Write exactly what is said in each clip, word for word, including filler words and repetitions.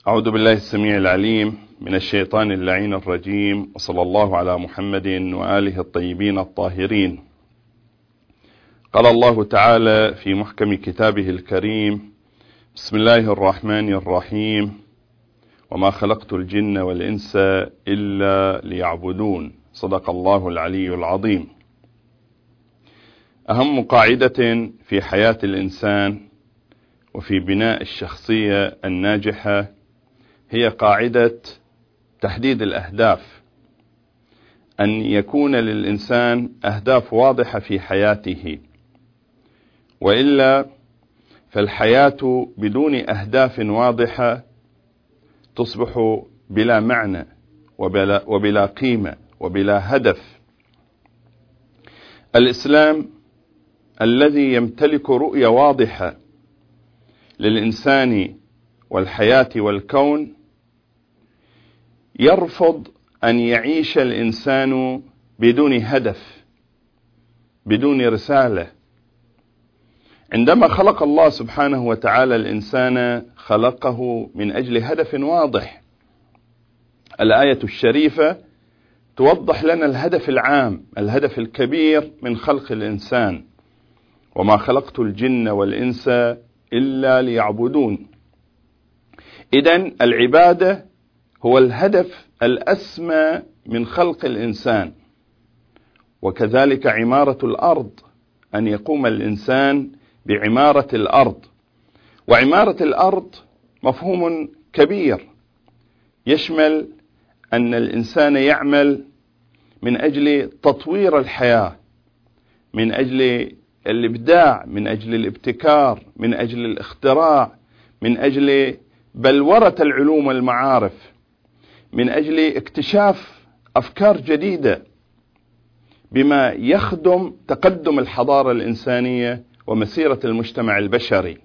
أعوذ بالله السميع العليم من الشيطان اللعين الرجيم، وصلى الله على محمد وآله الطيبين الطاهرين. قال الله تعالى في محكم كتابه الكريم: بسم الله الرحمن الرحيم، وما خلقت الجن والإنس إلا ليعبدون. صدق الله العلي العظيم. أهم قاعدة في حياة الإنسان وفي بناء الشخصية الناجحة هي قاعدة تحديد الأهداف، أن يكون للإنسان أهداف واضحة في حياته، وإلا فالحياة بدون أهداف واضحة تصبح بلا معنى وبلا, وبلا قيمة وبلا هدف. الإسلام الذي يمتلك رؤية واضحة للإنسان والحياة والكون يرفض أن يعيش الإنسان بدون هدف، بدون رسالة. عندما خلق الله سبحانه وتعالى الإنسان خلقه من أجل هدف واضح. الآية الشريفة توضح لنا الهدف العام، الهدف الكبير من خلق الإنسان: وما خلقت الجن والإنس إلا ليعبدون. إذن العبادة هو الهدف الأسمى من خلق الإنسان، وكذلك عمارة الأرض، أن يقوم الإنسان بعمارة الأرض. وعمارة الأرض مفهوم كبير يشمل أن الإنسان يعمل من أجل تطوير الحياة، من أجل الإبداع، من أجل الابتكار، من أجل الاختراع، من أجل بلورة العلوم والمعارف، من أجل اكتشاف أفكار جديدة بما يخدم تقدم الحضارة الإنسانية ومسيرة المجتمع البشري.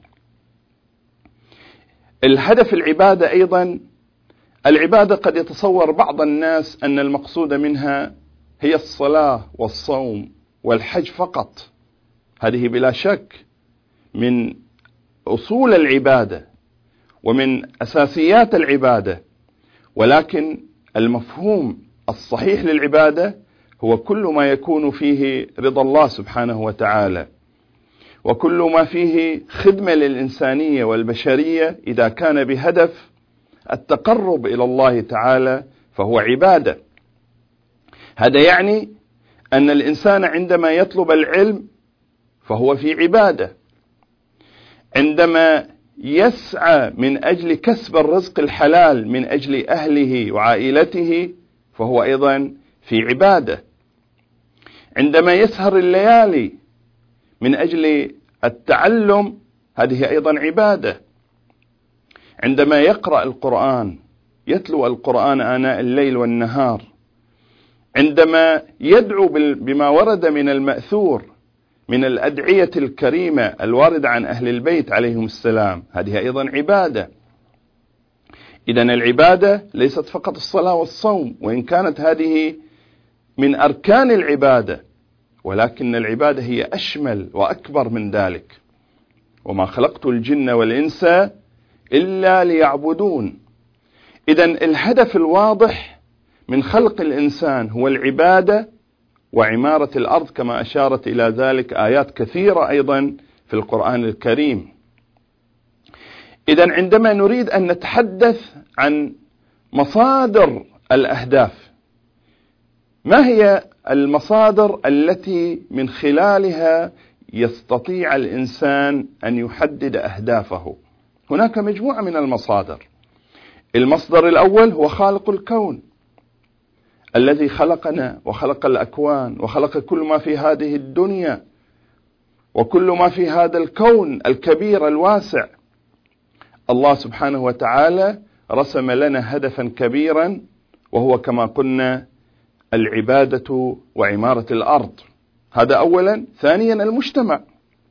الهدف العبادة أيضا، العبادة قد يتصور بعض الناس أن المقصود منها هي الصلاة والصوم والحج فقط. هذه بلا شك من أصول العبادة ومن أساسيات العبادة، ولكن المفهوم الصحيح للعبادة هو كل ما يكون فيه رضا الله سبحانه وتعالى، وكل ما فيه خدمة للإنسانية والبشرية إذا كان بهدف التقرب إلى الله تعالى فهو عبادة. هذا يعني أن الإنسان عندما يطلب العلم فهو في عبادة، عندما يسعى من أجل كسب الرزق الحلال من أجل أهله وعائلته فهو أيضا في عبادة، عندما يسهر الليالي من أجل التعلم هذه أيضا عبادة، عندما يقرأ القرآن، يتلو القرآن آناء الليل والنهار، عندما يدعو بما ورد من المأثور من الأدعية الكريمة الواردة عن أهل البيت عليهم السلام، هذه أيضا عبادة. إذن العبادة ليست فقط الصلاة والصوم، وإن كانت هذه من أركان العبادة، ولكن العبادة هي أشمل وأكبر من ذلك. وما خلقت الجن والإنس إلا ليعبدون. إذن الهدف الواضح من خلق الإنسان هو العبادة وعمارة الأرض، كما أشارت إلى ذلك آيات كثيرة أيضا في القرآن الكريم. إذن عندما نريد أن نتحدث عن مصادر الأهداف، ما هي المصادر التي من خلالها يستطيع الإنسان أن يحدد أهدافه؟ هناك مجموعة من المصادر. المصدر الأول هو خالق الكون الذي خلقنا وخلق الأكوان وخلق كل ما في هذه الدنيا وكل ما في هذا الكون الكبير الواسع. الله سبحانه وتعالى رسم لنا هدفا كبيرا، وهو كما قلنا العبادة وعمارة الأرض. هذا أولا. ثانيا المجتمع.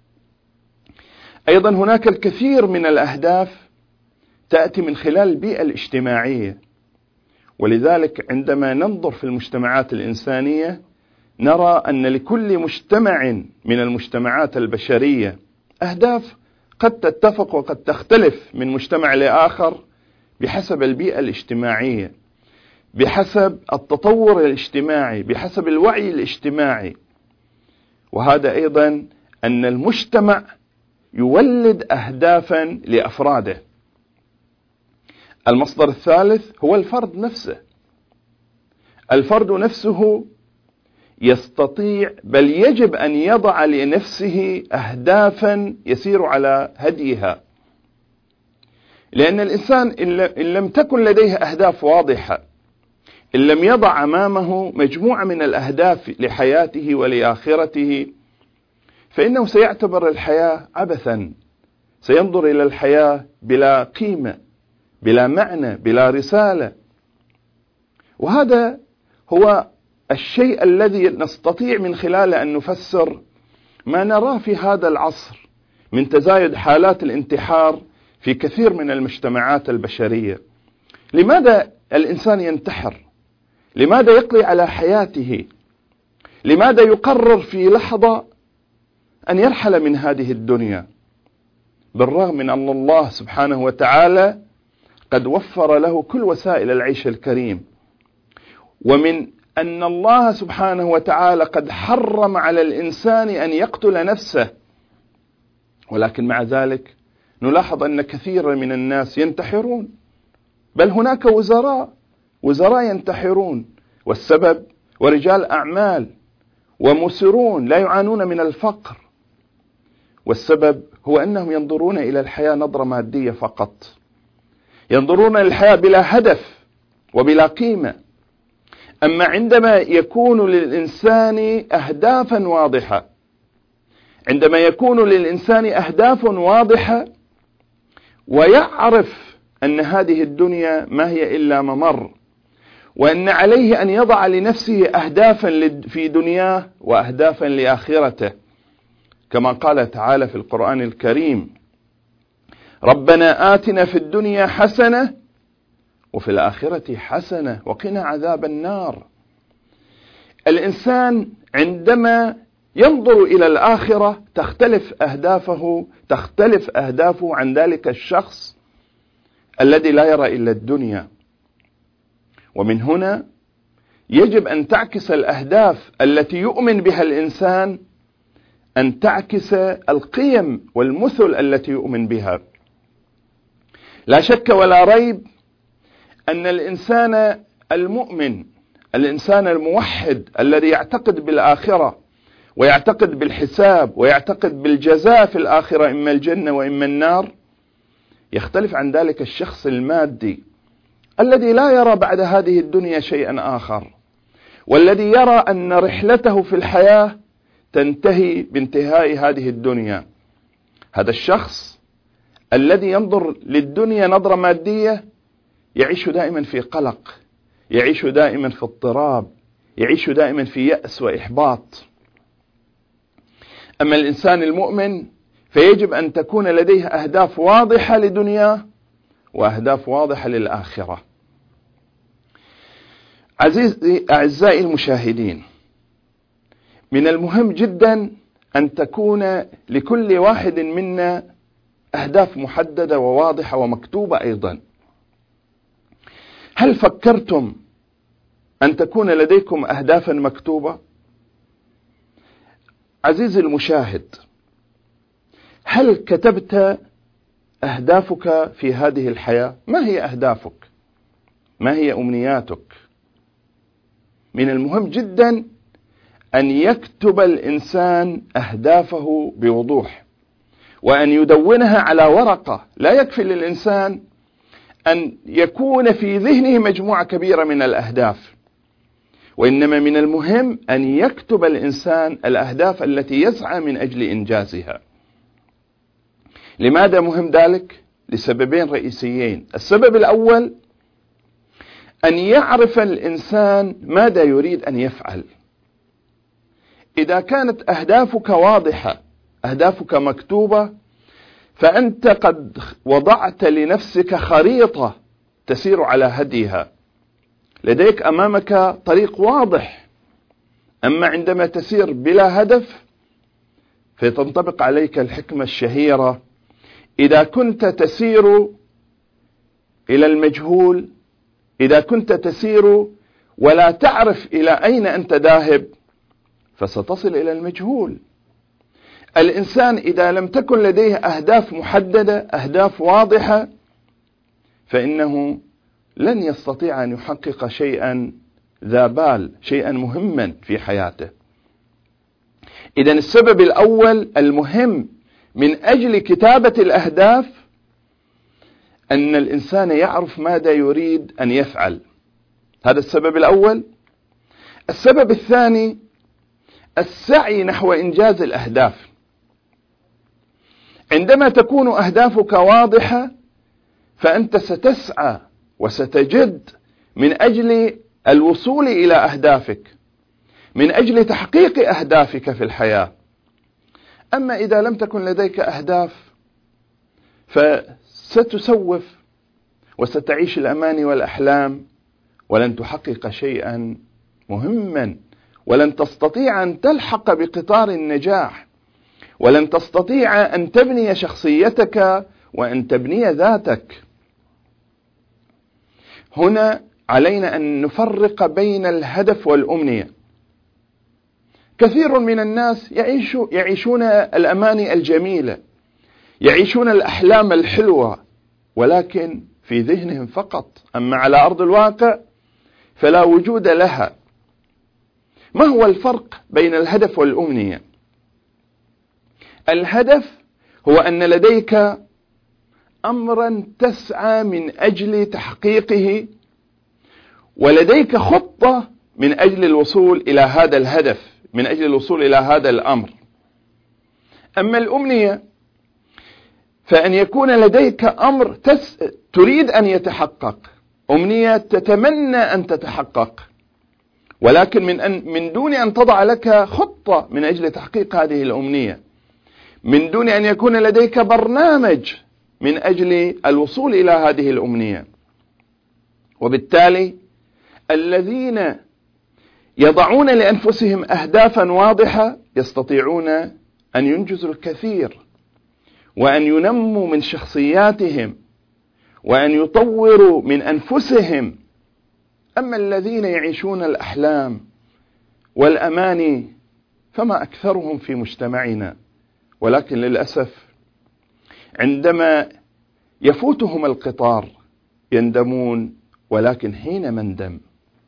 أيضا هناك الكثير من الأهداف تأتي من خلال البيئة الاجتماعية، ولذلك عندما ننظر في المجتمعات الإنسانية نرى أن لكل مجتمع من المجتمعات البشرية أهداف قد تتفق وقد تختلف من مجتمع لآخر بحسب البيئة الاجتماعية، بحسب التطور الاجتماعي، بحسب الوعي الاجتماعي. وهذا أيضا أن المجتمع يولد أهدافا لأفراده. المصدر الثالث هو الفرد نفسه. الفرد نفسه يستطيع بل يجب أن يضع لنفسه أهدافا يسير على هديها، لأن الإنسان إن لم تكن لديه أهداف واضحة، إن لم يضع أمامه مجموعة من الأهداف لحياته ولآخرته، فإنه سيعتبر الحياة عبثا، سينظر إلى الحياة بلا قيمة، بلا معنى، بلا رسالة. وهذا هو الشيء الذي نستطيع من خلاله أن نفسر ما نراه في هذا العصر من تزايد حالات الانتحار في كثير من المجتمعات البشرية. لماذا الإنسان ينتحر؟ لماذا يقضي على حياته؟ لماذا يقرر في لحظة أن يرحل من هذه الدنيا، بالرغم من أن الله سبحانه وتعالى قد وفر له كل وسائل العيش الكريم، ومن أن الله سبحانه وتعالى قد حرم على الإنسان أن يقتل نفسه، ولكن مع ذلك نلاحظ أن كثيرا من الناس ينتحرون، بل هناك وزراء وزراء ينتحرون، والسبب ورجال أعمال ومسرون لا يعانون من الفقر، والسبب هو أنهم ينظرون إلى الحياة نظرة مادية فقط، ينظرون إلى الحياة بلا هدف وبلا قيمة. أما عندما يكون للإنسان أهدافا واضحة، عندما يكون للإنسان أهداف واضحة ويعرف أن هذه الدنيا ما هي إلا ممر، وأن عليه أن يضع لنفسه أهدافا في دنياه وأهدافا لآخرته، كما قال تعالى في القرآن الكريم: ربنا آتنا في الدنيا حسنة وفي الآخرة حسنة وقنا عذاب النار. الإنسان عندما ينظر إلى الآخرة تختلف أهدافه تختلف أهدافه عن ذلك الشخص الذي لا يرى إلا الدنيا. ومن هنا يجب أن تعكس الأهداف التي يؤمن بها الإنسان، أن تعكس القيم والمثل التي يؤمن بها. لا شك ولا ريب أن الإنسان المؤمن، الإنسان الموحد الذي يعتقد بالآخرة ويعتقد بالحساب ويعتقد بالجزاء في الآخرة، إما الجنة وإما النار، يختلف عن ذلك الشخص المادي الذي لا يرى بعد هذه الدنيا شيئا آخر، والذي يرى أن رحلته في الحياة تنتهي بانتهاء هذه الدنيا. هذا الشخص الذي ينظر للدنيا نظرة مادية يعيش دائما في قلق، يعيش دائما في اضطراب، يعيش دائما في يأس وإحباط. أما الإنسان المؤمن فيجب أن تكون لديه أهداف واضحة لدنياه وأهداف واضحة للآخرة. عزيزي أعزائي المشاهدين، من المهم جدا أن تكون لكل واحد منا أهداف محددة وواضحة ومكتوبة أيضا. هل فكرتم أن تكون لديكم أهدافا مكتوبة؟ عزيزي المشاهد، هل كتبت أهدافك في هذه الحياة؟ ما هي أهدافك؟ ما هي أمنياتك؟ من المهم جدا أن يكتب الإنسان أهدافه بوضوح، وأن يدونها على ورقة. لا يكفي للإنسان أن يكون في ذهنه مجموعة كبيرة من الأهداف، وإنما من المهم أن يكتب الإنسان الأهداف التي يسعى من أجل إنجازها. لماذا مهم ذلك؟ لسببين رئيسيين. السبب الأول أن يعرف الإنسان ماذا يريد أن يفعل. إذا كانت أهدافك واضحة، أهدافك مكتوبة، فأنت قد وضعت لنفسك خريطة تسير على هديها، لديك أمامك طريق واضح. أما عندما تسير بلا هدف فتنطبق عليك الحكمة الشهيرة: إذا كنت تسير إلى المجهول، إذا كنت تسير ولا تعرف إلى أين أنت ذاهب فستصل إلى المجهول. الإنسان إذا لم تكن لديه أهداف محددة، أهداف واضحة، فإنه لن يستطيع أن يحقق شيئا ذا بال، شيئا مهما في حياته. إذن السبب الأول المهم من أجل كتابة الأهداف أن الإنسان يعرف ماذا يريد أن يفعل، هذا السبب الأول. السبب الثاني السعي نحو إنجاز الأهداف. عندما تكون أهدافك واضحة فأنت ستسعى وستجد من أجل الوصول إلى أهدافك، من أجل تحقيق أهدافك في الحياة. أما إذا لم تكن لديك أهداف فستسوف وستعيش الأماني والأحلام ولن تحقق شيئا مهما، ولن تستطيع أن تلحق بقطار النجاح، ولن تستطيع أن تبني شخصيتك وأن تبني ذاتك. هنا علينا أن نفرق بين الهدف والأمنية. كثير من الناس يعيش يعيشون الأماني الجميلة، يعيشون الأحلام الحلوة، ولكن في ذهنهم فقط، أما على أرض الواقع فلا وجود لها. ما هو الفرق بين الهدف والأمنية؟ الهدف هو أن لديك أمرا تسعى من أجل تحقيقه، ولديك خطة من أجل الوصول إلى هذا الهدف، من أجل الوصول إلى هذا الأمر. أما الأمنية فأن يكون لديك أمر تس... تريد أن يتحقق، أمنية تتمنى أن تتحقق، ولكن من, أن... من دون أن تضع لك خطة من أجل تحقيق هذه الأمنية، من دون أن يكون لديك برنامج من أجل الوصول إلى هذه الأمنية. وبالتالي الذين يضعون لأنفسهم أهدافا واضحة يستطيعون أن ينجزوا الكثير، وأن ينموا من شخصياتهم، وأن يطوروا من أنفسهم. أما الذين يعيشون الأحلام والأماني فما أكثرهم في مجتمعنا، ولكن للأسف عندما يفوتهم القطار يندمون، ولكن حين مندم.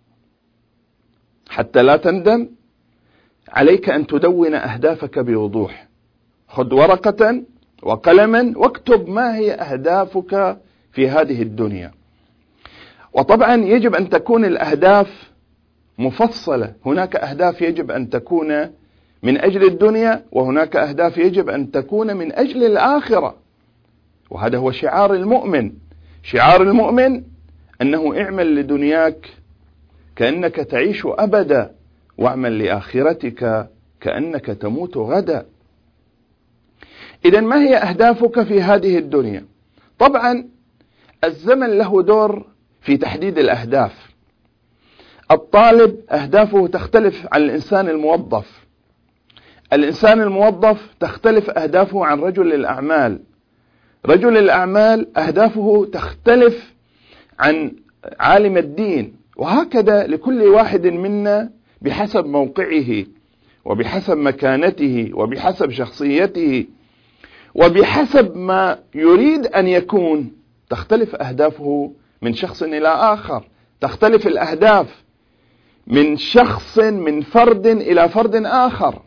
حتى لا تندم عليك أن تدون أهدافك بوضوح. خذ ورقة وقلما واكتب ما هي أهدافك في هذه الدنيا. وطبعا يجب أن تكون الأهداف مفصلة، هناك أهداف يجب أن تكون من أجل الدنيا، وهناك أهداف يجب أن تكون من أجل الآخرة. وهذا هو شعار المؤمن. شعار المؤمن أنه اعمل لدنياك كأنك تعيش أبدا، واعمل لآخرتك كأنك تموت غدا. إذن ما هي أهدافك في هذه الدنيا؟ طبعا الزمن له دور في تحديد الأهداف. الطالب أهدافه تختلف عن الإنسان الموظف. الإنسان الموظف تختلف أهدافه عن رجل الأعمال. رجل الأعمال أهدافه تختلف عن عالم الدين، وهكذا لكل واحد منا بحسب موقعه وبحسب مكانته وبحسب شخصيته وبحسب ما يريد أن يكون تختلف أهدافه من شخص إلى آخر. تختلف الأهداف من شخص من فرد إلى فرد آخر،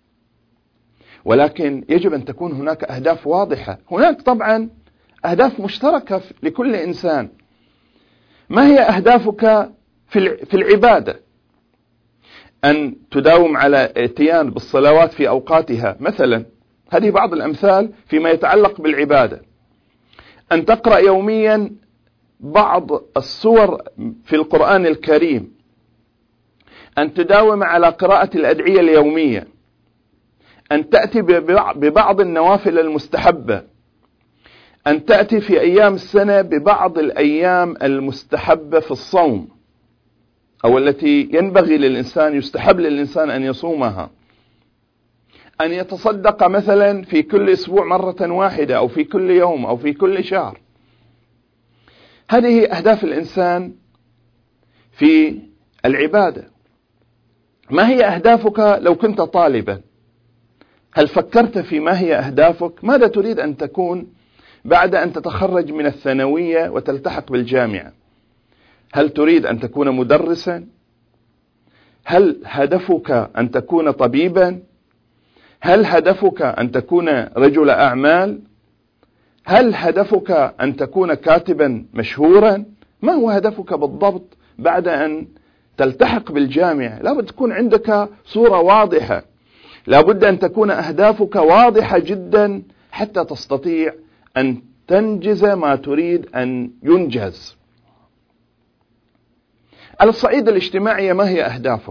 ولكن يجب أن تكون هناك أهداف واضحة. هناك طبعا أهداف مشتركة لكل إنسان. ما هي أهدافك في العبادة؟ أن تداوم على اتيان بالصلوات في أوقاتها مثلا، هذه بعض الأمثال فيما يتعلق بالعبادة. أن تقرأ يوميا بعض السور في القرآن الكريم، أن تداوم على قراءة الأدعية اليومية، أن تأتي ببعض النوافل المستحبة، أن تأتي في أيام السنة ببعض الأيام المستحبة في الصوم أو التي ينبغي للإنسان يستحب للإنسان أن يصومها، أن يتصدق مثلا في كل أسبوع مرة واحدة أو في كل يوم أو في كل شهر. هذه أهداف الإنسان في العبادة. ما هي أهدافك لو كنت طالبا؟ هل فكرت في ما هي أهدافك؟ ماذا تريد أن تكون بعد أن تتخرج من الثانوية وتلتحق بالجامعة؟ هل تريد أن تكون مدرسا؟ هل هدفك أن تكون طبيبا؟ هل هدفك أن تكون رجل أعمال؟ هل هدفك أن تكون كاتبا مشهورا؟ ما هو هدفك بالضبط بعد أن تلتحق بالجامعة؟ لابد تكون عندك صورة واضحة، لابد أن تكون أهدافك واضحة جدا حتى تستطيع أن تنجز ما تريد أن ينجز. على الصعيد الاجتماعي، ما هي أهدافك؟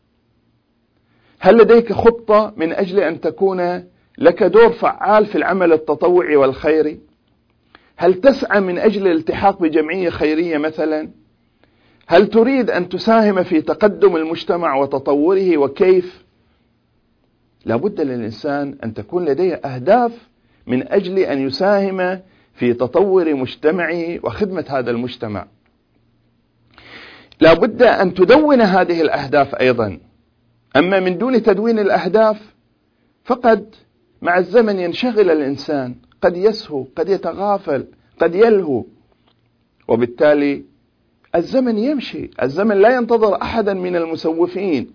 هل لديك خطة من أجل أن تكون لك دور فعال في العمل التطوعي والخيري؟ هل تسعى من أجل الالتحاق بجمعية خيرية مثلا؟ هل تريد أن تساهم في تقدم المجتمع وتطوره وكيف؟ لابد للإنسان أن تكون لديه أهداف من أجل أن يساهم في تطور مجتمعه وخدمة هذا المجتمع. لابد أن تدون هذه الأهداف أيضا. أما من دون تدوين الأهداف فقد مع الزمن ينشغل الإنسان، قد يسهو، قد يتغافل، قد يلهو، وبالتالي الزمن يمشي، الزمن لا ينتظر أحدا من المسوفين.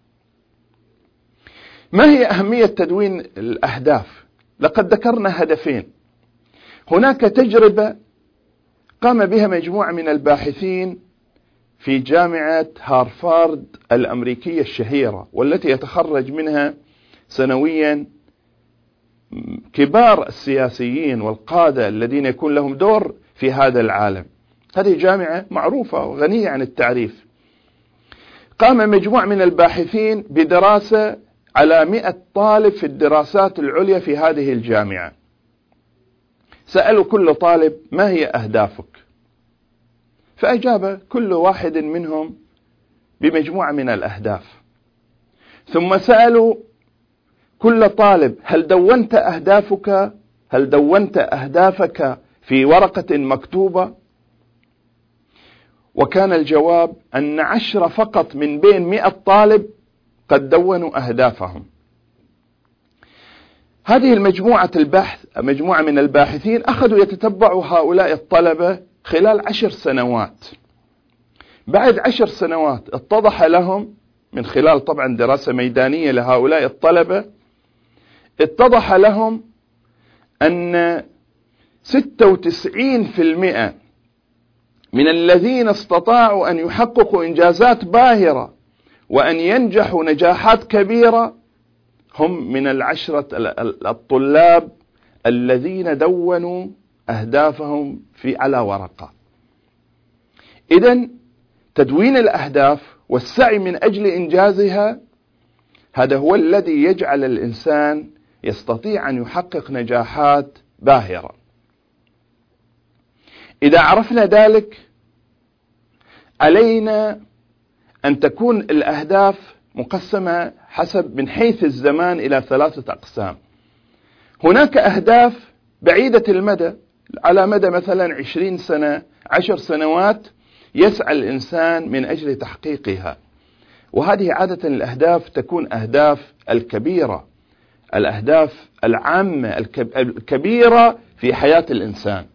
ما هي أهمية تدوين الأهداف؟ لقد ذكرنا هدفين. هناك تجربة قام بها مجموعة من الباحثين في جامعة هارفارد الأمريكية الشهيرة، والتي يتخرج منها سنويا كبار السياسيين والقادة الذين يكون لهم دور في هذا العالم. هذه جامعة معروفة وغنية عن التعريف. قام مجموعة من الباحثين بدراسة على مئة طالب في الدراسات العليا في هذه الجامعة. سألوا كل طالب: ما هي أهدافك؟ فأجاب كل واحد منهم بمجموعة من الأهداف. ثم سألوا كل طالب: هل دونت أهدافك؟ هل دونت أهدافك في ورقة مكتوبة؟ وكان الجواب أن عشرة فقط من بين مئة طالب قد دونوا أهدافهم. هذه المجموعة البحث مجموعة من الباحثين أخذوا يتتبعوا هؤلاء الطلبة خلال عشر سنوات. بعد عشر سنوات اتضح لهم من خلال طبعا دراسة ميدانية لهؤلاء الطلبة، اتضح لهم أن ستة وتسعين بالمئة من الذين استطاعوا أن يحققوا إنجازات باهرة وأن ينجحوا نجاحات كبيرة هم من العشرة الطلاب الذين دونوا أهدافهم في على ورقة. إذن تدوين الأهداف والسعي من أجل إنجازها هذا هو الذي يجعل الإنسان يستطيع أن يحقق نجاحات باهرة. إذا عرفنا ذلك علينا أن تكون الأهداف مقسمة حسب من حيث الزمان إلى ثلاثة أقسام. هناك أهداف بعيدة المدى على مدى مثلا عشرين سنة، عشر سنوات يسعى الإنسان من أجل تحقيقها، وهذه عادة الأهداف تكون أهداف الكبيرة، الأهداف العامة الكبيرة في حياة الإنسان.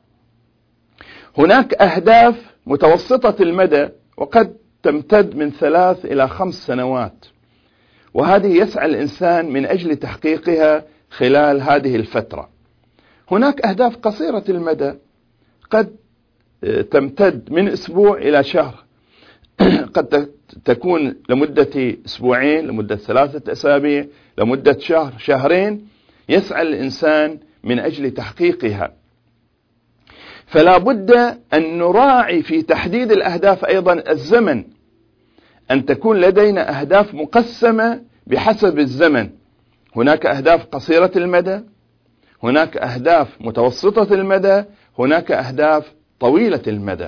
هناك أهداف متوسطة المدى وقد تمتد من ثلاث إلى خمس سنوات، وهذه يسعى الإنسان من أجل تحقيقها خلال هذه الفترة. هناك أهداف قصيرة المدى قد تمتد من أسبوع إلى شهر، قد تكون لمدة أسبوعين، لمدة ثلاثة أسابيع، لمدة شهر، شهرين، يسعى الإنسان من أجل تحقيقها. فلا بد أن نراعي في تحديد الأهداف أيضا الزمن، أن تكون لدينا أهداف مقسمة بحسب الزمن. هناك أهداف قصيرة المدى، هناك أهداف متوسطة المدى، هناك أهداف طويلة المدى.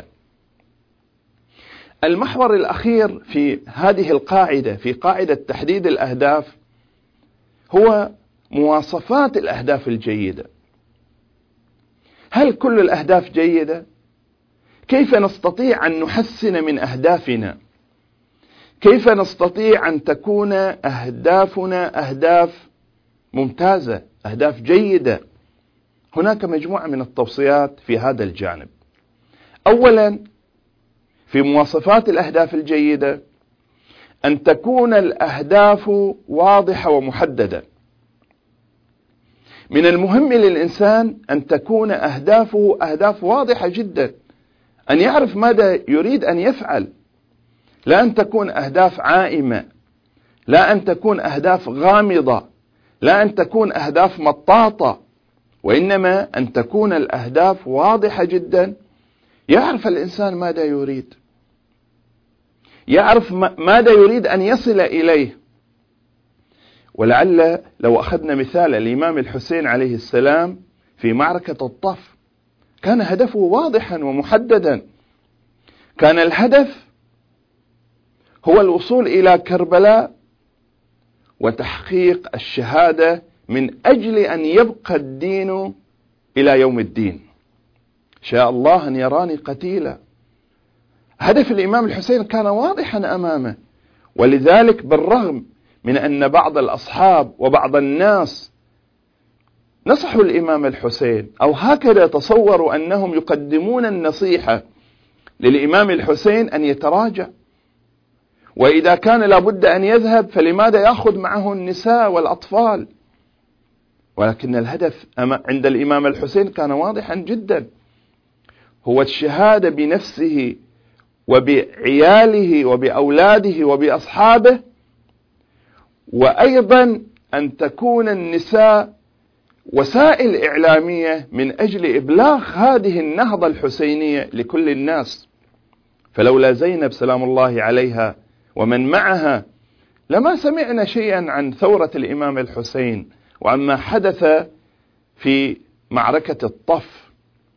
المحور الأخير في هذه القاعدة، في قاعدة تحديد الأهداف، هو مواصفات الأهداف الجيدة. هل كل الأهداف جيدة؟ كيف نستطيع أن نحسن من أهدافنا؟ كيف نستطيع أن تكون أهدافنا أهداف ممتازة، أهداف جيدة؟ هناك مجموعة من التوصيات في هذا الجانب. أولا، في مواصفات الأهداف الجيدة أن تكون الأهداف واضحة ومحددة. من المهم للإنسان أن تكون أهدافه أهداف واضحة جدا، أن يعرف ماذا يريد أن يفعل، لا أن تكون أهداف عائمة، لا أن تكون أهداف غامضة، لا أن تكون أهداف مطاطة، وإنما أن تكون الأهداف واضحة جدا. يعرف الإنسان ماذا يريد، يعرف ماذا يريد أن يصل إليه. ولعل لو أخذنا مثال الإمام الحسين عليه السلام في معركة الطف، كان هدفه واضحا ومحددا. كان الهدف هو الوصول إلى كربلاء وتحقيق الشهادة من أجل أن يبقى الدين إلى يوم الدين. شاء الله أن يراني قتيلا. هدف الإمام الحسين كان واضحا أمامه، ولذلك بالرغم من أن بعض الأصحاب وبعض الناس نصحوا الإمام الحسين، أو هكذا تصوروا أنهم يقدمون النصيحة للإمام الحسين أن يتراجع، وإذا كان لابد أن يذهب فلماذا يأخذ معه النساء والأطفال؟ ولكن الهدف عند الإمام الحسين كان واضحا جدا، هو الشهادة بنفسه وبعياله وبأولاده وبأصحابه، وأيضا أن تكون النساء وسائل إعلامية من أجل إبلاغ هذه النهضة الحسينية لكل الناس. فلولا زينب سلام الله عليها ومن معها لما سمعنا شيئا عن ثورة الإمام الحسين وعما حدث في معركة الطف.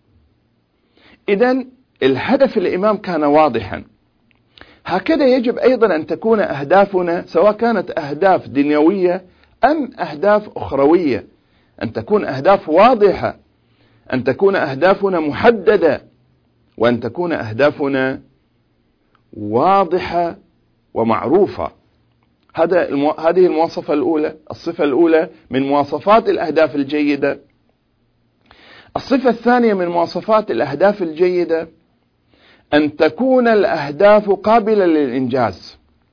إذن الهدف الإمام كان واضحا. هكذا يجب أيضا أن تكون أهدافنا، سواء كانت أهداف دنيوية أم أهداف أخروية، أن تكون أهداف واضحة، أن تكون أهدافنا محددة، وأن تكون أهدافنا واضحة ومعروفة. هذا المو... هذه المواصفة الأولى، الصفة الأولى من مواصفات الأهداف الجيدة. الصفة الثانية من مواصفات الأهداف الجيدة أن تكون الأهداف قابلة للإنجاز.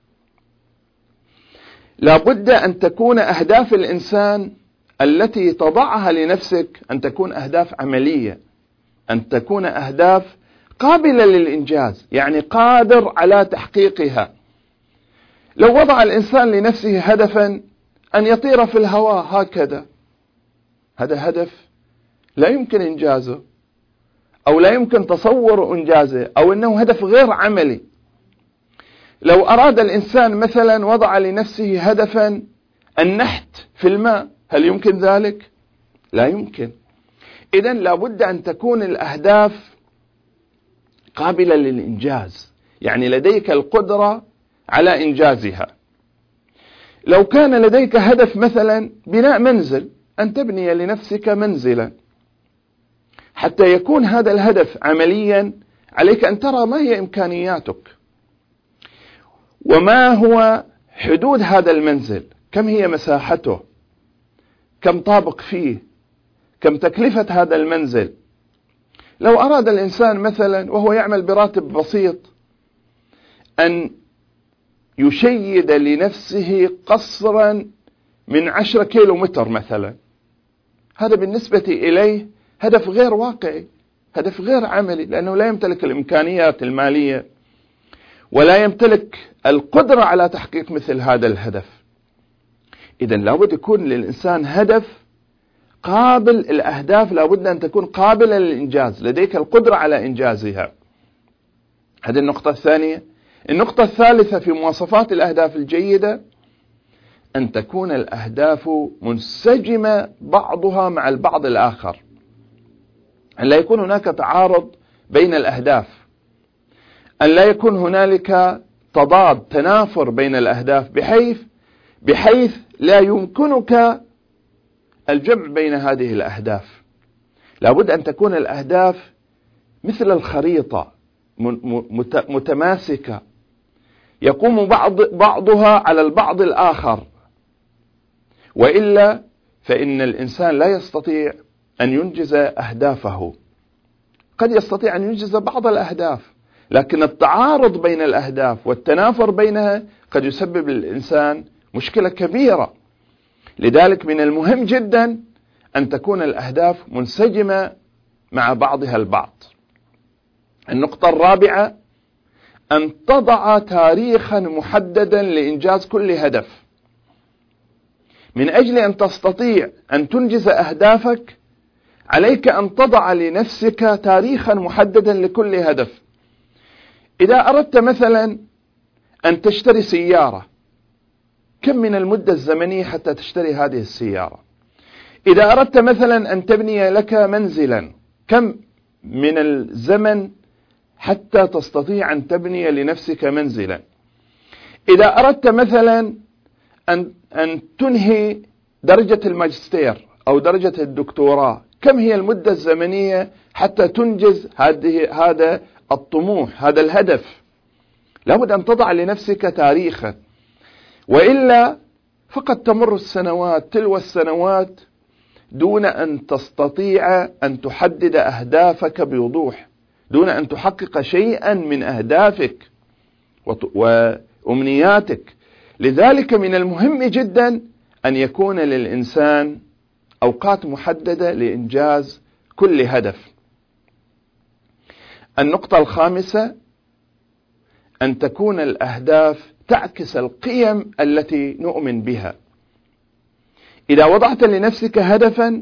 لا بد أن تكون أهداف الإنسان التي تضعها لنفسك أن تكون أهداف عملية، أن تكون أهداف قابلة للإنجاز، يعني قادر على تحقيقها. لو وضع الإنسان لنفسه هدفا أن يطير في الهواء هكذا، هذا هدف لا يمكن إنجازه، أو لا يمكن تصور إنجازه، أو أنه هدف غير عملي. لو أراد الإنسان مثلا وضع لنفسه هدفا النحت في الماء، هل يمكن ذلك؟ لا يمكن. إذن لابد أن تكون الأهداف قابلة للإنجاز، يعني لديك القدرة على إنجازها. لو كان لديك هدف مثلا بناء منزل، أن تبني لنفسك منزلا، حتى يكون هذا الهدف عمليا عليك أن ترى ما هي إمكانياتك، وما هو حدود هذا المنزل، كم هي مساحته، كم طابق فيه، كم تكلفة هذا المنزل. لو أراد الإنسان مثلا وهو يعمل براتب بسيط أن يشيد لنفسه قصرا من عشرة كيلو متر مثلا، هذا بالنسبة إليه هدف غير واقعي، هدف غير عملي، لأنه لا يمتلك الإمكانيات المالية ولا يمتلك القدرة على تحقيق مثل هذا الهدف. إذن لابد يكون للإنسان هدف قابل، الأهداف لابد أن تكون قابلة للإنجاز، لديك القدرة على إنجازها. هذه النقطة الثانية. النقطة الثالثة في مواصفات الأهداف الجيدة أن تكون الأهداف منسجمة بعضها مع البعض الآخر، أن لا يكون هناك تعارض بين الأهداف، أن لا يكون هنالك تضاد تنافر بين الأهداف بحيث بحيث لا يمكنك الجمع بين هذه الأهداف. لابد أن تكون الأهداف مثل الخريطة، متماسكة يقوم بعض بعضها على البعض الآخر، وإلا فإن الإنسان لا يستطيع أن ينجز أهدافه. قد يستطيع أن ينجز بعض الأهداف، لكن التعارض بين الأهداف والتنافر بينها قد يسبب للإنسان مشكلة كبيرة. لذلك من المهم جدا أن تكون الأهداف منسجمة مع بعضها البعض. النقطة الرابعة أن تضع تاريخا محددا لإنجاز كل هدف. من أجل أن تستطيع أن تنجز أهدافك عليك أن تضع لنفسك تاريخا محددا لكل هدف. إذا أردت مثلا أن تشتري سيارة، كم من المدة الزمنية حتى تشتري هذه السيارة؟ إذا أردت مثلا أن تبني لك منزلا، كم من الزمن حتى تستطيع أن تبني لنفسك منزلا؟ إذا أردت مثلا أن أن تنهي درجة الماجستير أو درجة الدكتوراه، كم هي المدة الزمنية حتى تنجز هذه هذا الطموح، هذا الهدف؟ لابد أن تضع لنفسك تاريخا، وإلا فقد تمر السنوات تلو السنوات دون أن تستطيع أن تحدد أهدافك بوضوح، دون أن تحقق شيئا من أهدافك وأمنياتك. لذلك من المهم جدا أن يكون للإنسان أوقات محددة لإنجاز كل هدف. النقطة الخامسة أن تكون الأهداف تعكس القيم التي نؤمن بها. إذا وضعت لنفسك هدفا،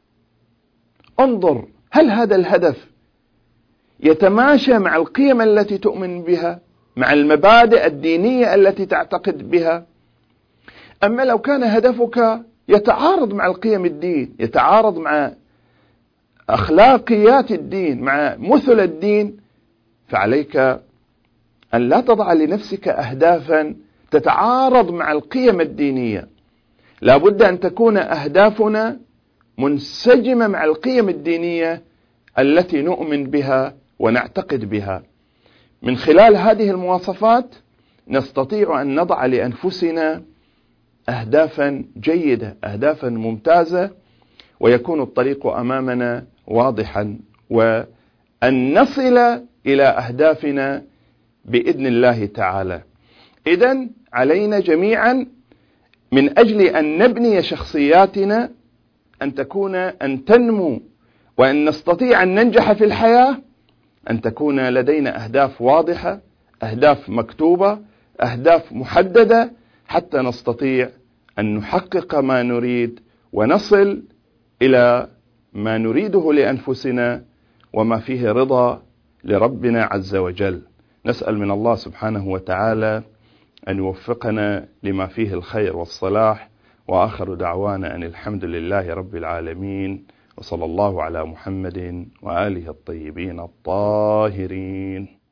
انظر هل هذا الهدف يتماشى مع القيم التي تؤمن بها، مع المبادئ الدينية التي تعتقد بها. أما لو كان هدفك يتعارض مع القيم الدين، يتعارض مع أخلاقيات الدين، مع مثل الدين، فعليك أن لا تضع لنفسك أهدافا تتعارض مع القيم الدينية. لا بد أن تكون أهدافنا منسجمة مع القيم الدينية التي نؤمن بها ونعتقد بها. من خلال هذه المواصفات نستطيع أن نضع لأنفسنا أهدافا جيدة، أهدافا ممتازة، ويكون الطريق أمامنا واضحا، وأن نصل إلى أهدافنا بإذن الله تعالى. إذن علينا جميعا من أجل أن نبني شخصياتنا أن تكون أن تنمو وأن نستطيع أن ننجح في الحياة، أن تكون لدينا أهداف واضحة، أهداف مكتوبة، أهداف محددة، حتى نستطيع أن نحقق ما نريد ونصل إلى ما نريده لأنفسنا وما فيه رضا لربنا عز وجل. نسأل من الله سبحانه وتعالى أن يوفقنا لما فيه الخير والصلاح، وآخر دعوانا أن الحمد لله رب العالمين، وصلى الله على محمد وآله الطيبين الطاهرين.